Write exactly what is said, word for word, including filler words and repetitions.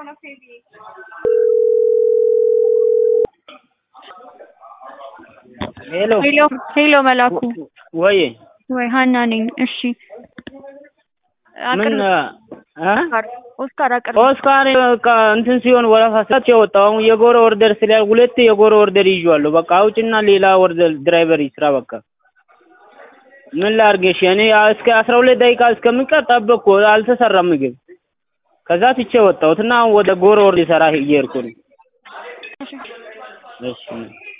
ሄሎ ሄሎ ሄሎ መላኩ ወይ ወይ ሃና ነኝ። እሺ ምን አ ኦስካር አቀር ኦስካር እንትን ሲሆን ወራፋ ሰዓት የወጣው የጎሮ ኦርደር ስላል ሁለት የጎሮ ኦርደር ይዟል። በቃ አውጭና ሌላ ኦርደር ድራይቨር ይስራ በቃ ምን ላርገሽ? እኔ እስከ አስራ ሁለት ደቂቃ እስከምቀር ጠብቆ አልተሰራም ምግብ። ከዛ ትቼ ወጣሁትና ወደ ጎሮ ኦርደር ይሰራ ይየርኩኝ። እሺ